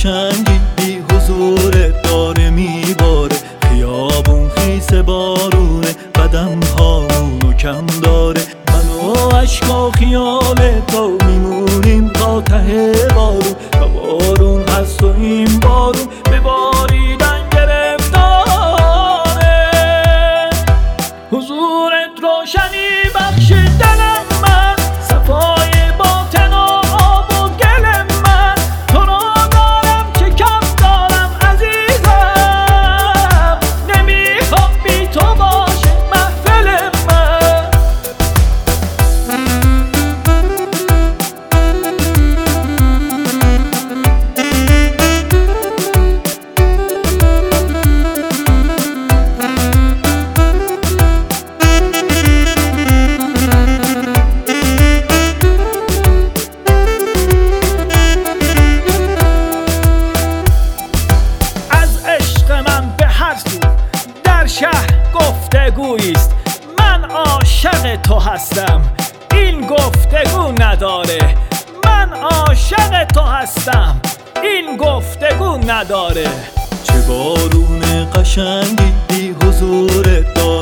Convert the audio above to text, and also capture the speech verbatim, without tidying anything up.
قشنگی بی حضورت داره میباره، خیابون خیس بارونه، قدم هامونو کم داره. من و عشقا خیال تو میمونیم تا ته بارون، تا بارون هست و این بارون به باریدن گرفتاره. حضورت روشنی بخش دلم من، صفای باطن و آب و گل من. تو رو دارم چه کم دارم عزیزم، نمیخوام بی تو باشه محفل من. در شهر گفتگویست، من عاشق تو هستم، این گفتگو نداره. من عاشق تو هستم، این گفتگو نداره. چه بارون قشنگی بی حضورت داره